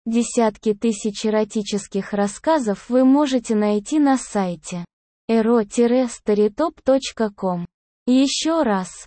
Десятки тысяч эротических рассказов вы можете найти на сайте ero-storytop.com. Еще раз,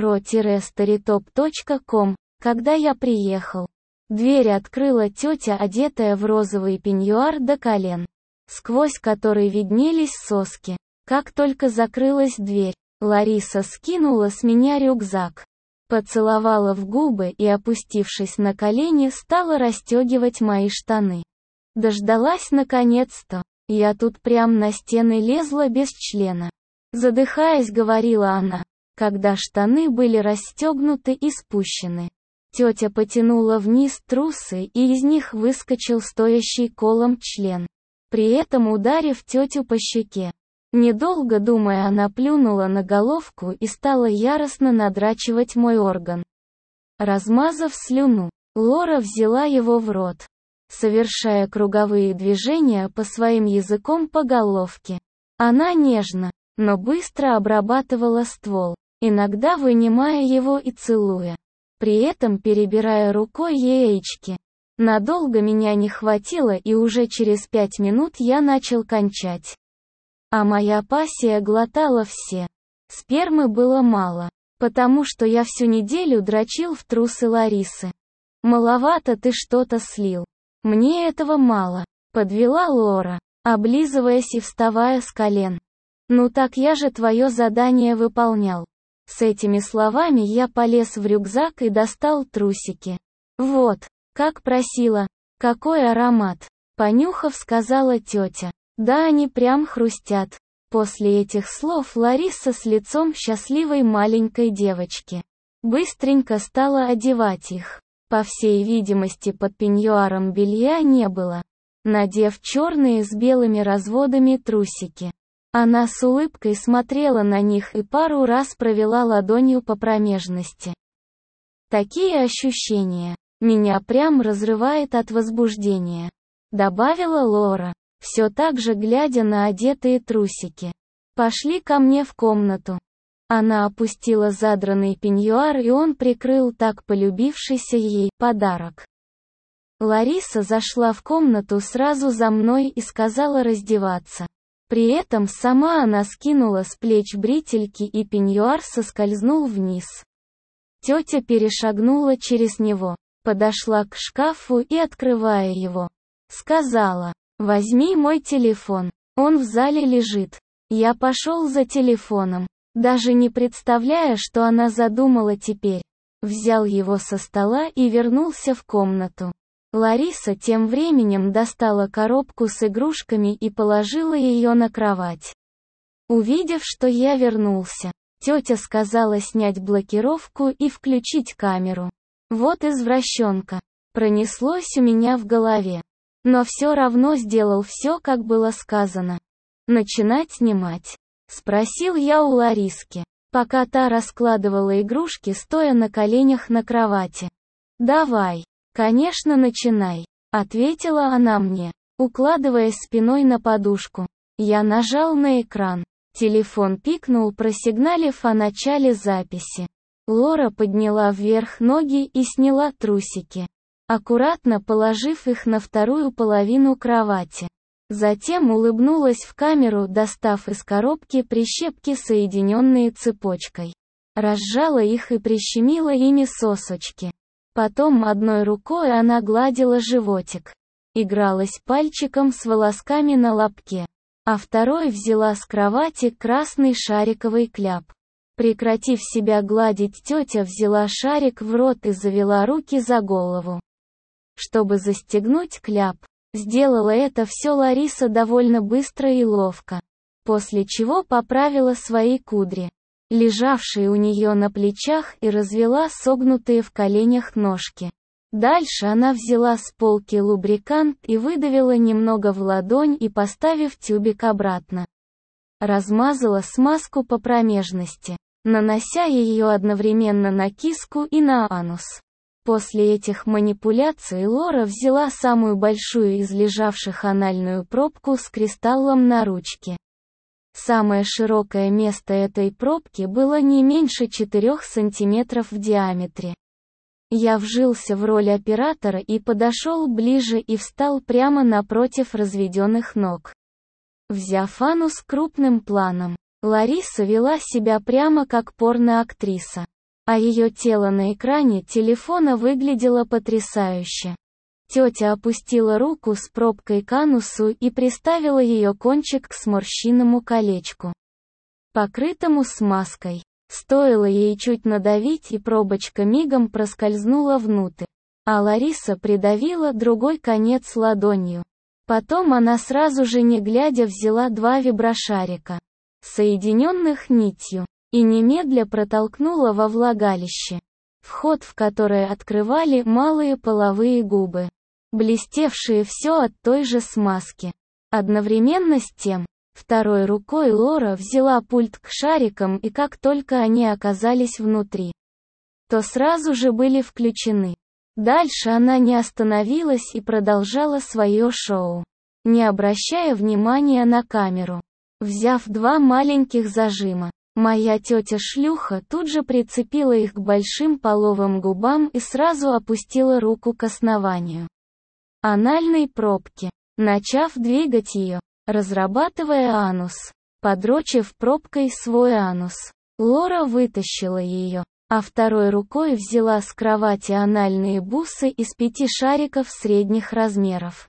ero-storytop.com. Когда я приехал, дверь открыла тетя, одетая в розовый пеньюар до колен, сквозь который виднелись соски. Как только закрылась дверь, Лариса скинула с меня рюкзак, поцеловала в губы и, опустившись на колени, стала расстегивать мои штаны. Дождалась наконец-то. Я тут прям на стены лезла без члена. Задыхаясь, говорила она, когда штаны были расстегнуты и спущены. Тетя потянула вниз трусы, и из них выскочил стоящий колом член, при этом ударив тетю по щеке. Недолго думая, она плюнула на головку и стала яростно надрачивать мой орган. Размазав слюну, Лора взяла его в рот, совершая круговые движения по своим языком по головке. Она нежно, но быстро обрабатывала ствол, иногда вынимая его и целуя, при этом перебирая рукой яички. Надолго меня не хватило, и уже через 5 минут я начал кончать. А моя пассия глотала все. Спермы было мало, потому что я всю неделю дрочил в трусы Ларисы. «Маловато ты что-то слил. Мне этого мало», — подвела Лора, облизываясь и вставая с колен. «Ну так я же твое задание выполнял». С этими словами я полез в рюкзак и достал трусики. «Вот, как просила, какой аромат», — понюхав, сказала тетя. «Да, они прям хрустят». После этих слов Лариса с лицом счастливой маленькой девочки быстренько стала одевать их. По всей видимости, под пеньюаром белья не было. Надев черные с белыми разводами трусики, она с улыбкой смотрела на них и пару раз провела ладонью по промежности. «Такие ощущения. Меня прям разрывает от возбуждения», — добавила Лора, все так же глядя на одетые трусики. «Пошли ко мне в комнату». Она опустила задранный пеньюар, и он прикрыл так полюбившийся ей подарок. Лариса зашла в комнату сразу за мной и сказала раздеваться. При этом сама она скинула с плеч бретельки, и пеньюар соскользнул вниз. Тетя перешагнула через него, подошла к шкафу и, открывая его, сказала: «Возьми мой телефон, он в зале лежит». Я пошел за телефоном, даже не представляя, что она задумала теперь. Взял его со стола и вернулся в комнату. Лариса тем временем достала коробку с игрушками и положила ее на кровать. Увидев, что я вернулся, тетя сказала снять блокировку и включить камеру. Вот извращенка. Пронеслось у меня в голове. Но все равно сделал все, как было сказано. «Начинать снимать?» — спросил я у Лариски, пока та раскладывала игрушки, стоя на коленях на кровати. «Давай, конечно, начинай», — ответила она мне, укладываясь спиной на подушку. Я нажал на экран. Телефон пикнул, просигналив о начале записи. Лора подняла вверх ноги и сняла трусики, аккуратно положив их на вторую половину кровати. Затем улыбнулась в камеру, достав из коробки прищепки, соединенные цепочкой. Разжала их и прищемила ими сосочки. Потом одной рукой она гладила животик, игралась пальчиком с волосками на лобке, а второй взяла с кровати красный шариковый кляп. Прекратив себя гладить, тетя взяла шарик в рот и завела руки за голову, чтобы застегнуть кляп. Сделала это все Лариса довольно быстро и ловко, после чего поправила свои кудри, лежавшие у нее на плечах, и развела согнутые в коленях ножки. Дальше она взяла с полки лубрикант и выдавила немного в ладонь и, поставив тюбик обратно, размазала смазку по промежности, нанося ее одновременно на киску и на анус. После этих манипуляций Лора взяла самую большую из лежавших анальную пробку с кристаллом на ручке. Самое широкое место этой пробки было не меньше 4 см в диаметре. Я вжился в роль оператора и подошел ближе и встал прямо напротив разведенных ног. Взяв анус крупным планом, Лариса вела себя прямо как порноактриса. А ее тело на экране телефона выглядело потрясающе. Тетя опустила руку с пробкой к анусу и приставила ее кончик к сморщенному колечку, покрытому смазкой. Стоило ей чуть надавить, и пробочка мигом проскользнула внутрь. А Лариса придавила другой конец ладонью. Потом она сразу же, не глядя, взяла 2 виброшарика, соединенных нитью, и немедля протолкнула во влагалище, вход в которое открывали малые половые губы, блестевшие все от той же смазки. Одновременно с тем, второй рукой Лора взяла пульт к шарикам, и как только они оказались внутри, то сразу же были включены. Дальше она не остановилась и продолжала свое шоу, не обращая внимания на камеру. Взяв 2 маленьких зажима, моя тетя-шлюха тут же прицепила их к большим половым губам и сразу опустила руку к основанию анальной пробки, начав двигать ее, разрабатывая анус. Подрочив пробкой свой анус, Лора вытащила ее, а второй рукой взяла с кровати анальные бусы из 5 шариков средних размеров.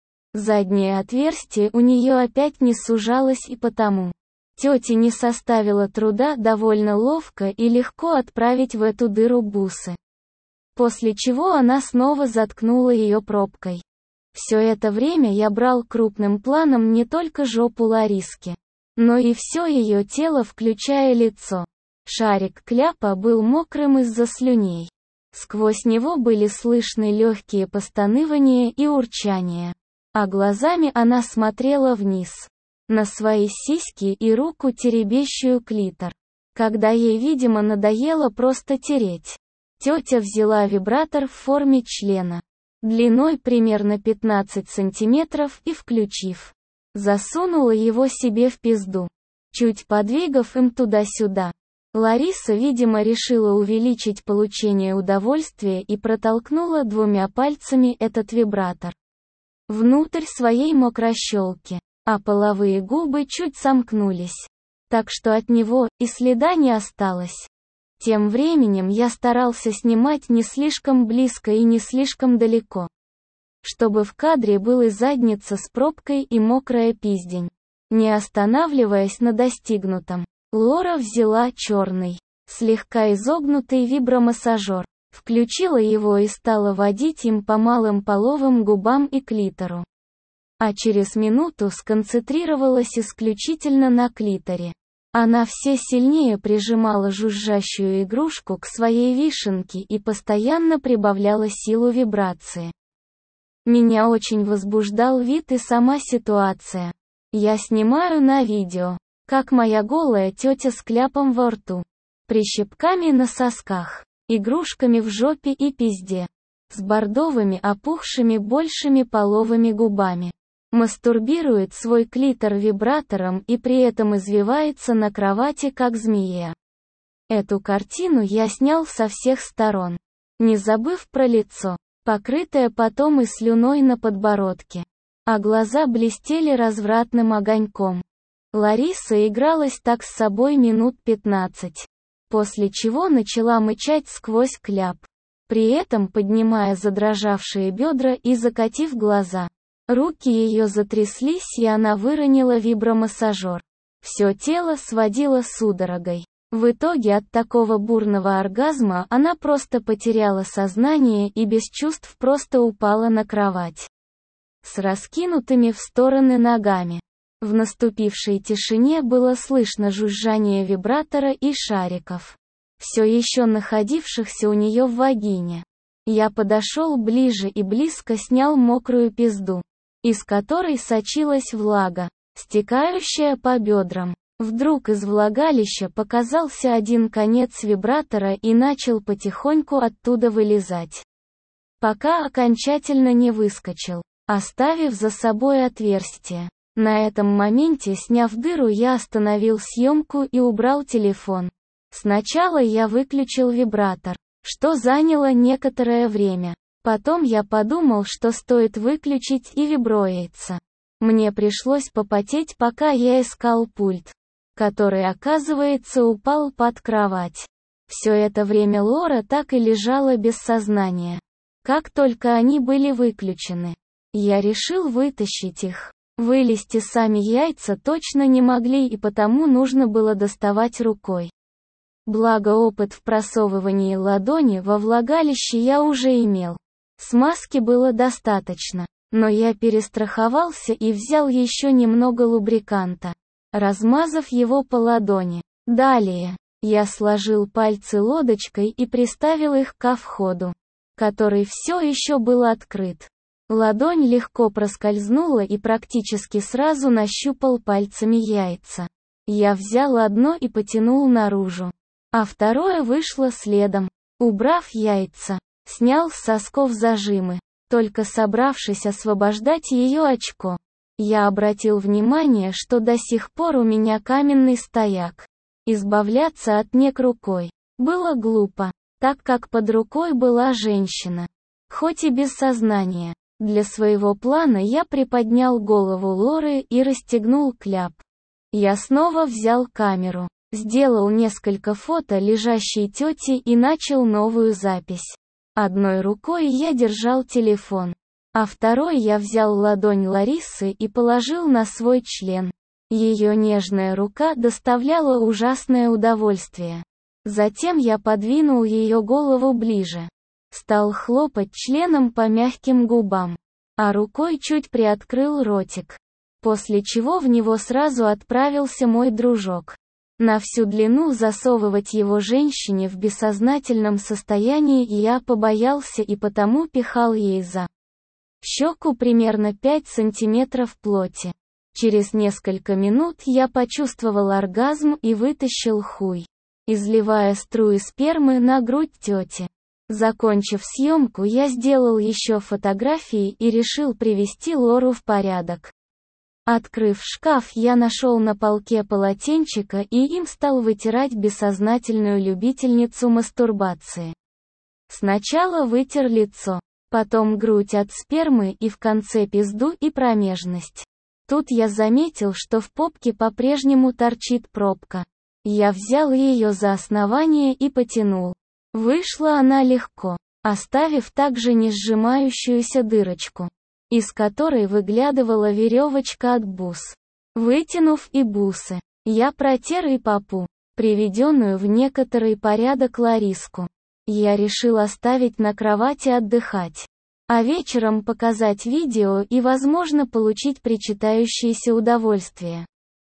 Заднее отверстие у нее опять не сужалось, и потому тете не составило труда довольно ловко и легко отправить в эту дыру бусы. После чего она снова заткнула ее пробкой. Все это время я брал крупным планом не только жопу Лариски, но и все ее тело, включая лицо. Шарик кляпа был мокрым из-за слюней. Сквозь него были слышны легкие постанывания и урчания. А глазами она смотрела вниз, на свои сиськи и руку, теребящую клитор. Когда ей, видимо, надоело просто тереть, тетя взяла вибратор в форме члена, длиной примерно 15 сантиметров, и, включив, засунула его себе в пизду, чуть подвигав им туда-сюда. Лариса, видимо, решила увеличить получение удовольствия и протолкнула 2 пальцами этот вибратор внутрь своей мокрощелки, а половые губы чуть сомкнулись, так что от него и следа не осталось. Тем временем я старался снимать не слишком близко и не слишком далеко, чтобы в кадре была задница с пробкой и мокрая пиздень. Не останавливаясь на достигнутом, Лора взяла черный, слегка изогнутый вибромассажер, включила его и стала водить им по малым половым губам и клитору. А через минуту сконцентрировалась исключительно на клиторе. Она все сильнее прижимала жужжащую игрушку к своей вишенке и постоянно прибавляла силу вибрации. Меня очень возбуждал вид и сама ситуация. Я снимаю на видео, как моя голая тетя с кляпом во рту, прищепками на сосках, игрушками в жопе и пизде, с бордовыми опухшими большими половыми губами, мастурбирует свой клитор вибратором и при этом извивается на кровати как змея. Эту картину я снял со всех сторон, не забыв про лицо, покрытое потом и слюной на подбородке, а глаза блестели развратным огоньком. Лариса игралась так с собой минут 15, после чего начала мычать сквозь кляп, при этом поднимая задрожавшие бедра и закатив глаза. Руки ее затряслись, и она выронила вибромассажер. Все тело сводило судорогой. В итоге от такого бурного оргазма она просто потеряла сознание и без чувств просто упала на кровать с раскинутыми в стороны ногами. В наступившей тишине было слышно жужжание вибратора и шариков, все еще находившихся у нее в вагине. Я подошел ближе и близко снял мокрую пизду, из которой сочилась влага, стекающая по бедрам. Вдруг из влагалища показался один конец вибратора и начал потихоньку оттуда вылезать, пока окончательно не выскочил, оставив за собой отверстие. На этом моменте, сняв дыру, я остановил съемку и убрал телефон. Сначала я выключил вибратор, что заняло некоторое время. Потом я подумал, что стоит выключить и виброяйца. Мне пришлось попотеть, пока я искал пульт, который, оказывается, упал под кровать. Все это время Лора так и лежала без сознания. Как только они были выключены, я решил вытащить их. Вылезти сами яйца точно не могли, и потому нужно было доставать рукой. Благо опыт в просовывании ладони во влагалище я уже имел. Смазки было достаточно, но я перестраховался и взял еще немного лубриканта, размазав его по ладони. Далее, я сложил пальцы лодочкой и приставил их ко входу, который все еще был открыт. Ладонь легко проскользнула и практически сразу нащупал пальцами яйца. Я взял одно и потянул наружу, а второе вышло следом. Убрав яйца, снял с сосков зажимы, только собравшись освобождать ее очко. Я обратил внимание, что до сих пор у меня каменный стояк. Избавляться от нек рукой было глупо, так как под рукой была женщина, хоть и без сознания. Для своего плана я приподнял голову Лоры и расстегнул кляп. Я снова взял камеру, сделал несколько фото лежащей тети и начал новую запись. Одной рукой я держал телефон, а второй я взял ладонь Ларисы и положил на свой член. Ее нежная рука доставляла ужасное удовольствие. Затем я подвинул ее голову ближе. Стал хлопать членом по мягким губам, а рукой чуть приоткрыл ротик. После чего в него сразу отправился мой дружок. На всю длину засовывать его женщине в бессознательном состоянии я побоялся и потому пихал ей за щеку примерно 5 сантиметров плоти. Через несколько минут я почувствовал оргазм и вытащил хуй, изливая струи спермы на грудь тети. Закончив съемку, я сделал еще фотографии и решил привести Лору в порядок. Открыв шкаф, я нашел на полке полотенчика и им стал вытирать бессознательную любительницу мастурбации. Сначала вытер лицо, потом грудь от спермы и в конце пизду и промежность. Тут я заметил, что в попке по-прежнему торчит пробка. Я взял ее за основание и потянул. Вышла она легко, оставив также не сжимающуюся дырочку, из которой выглядывала веревочка от бус. Вытянув и бусы, я протер и попу, приведенную в некоторый порядок Лариску. Я решил оставить на кровати отдыхать, а вечером показать видео и, возможно, получить причитающееся удовольствие.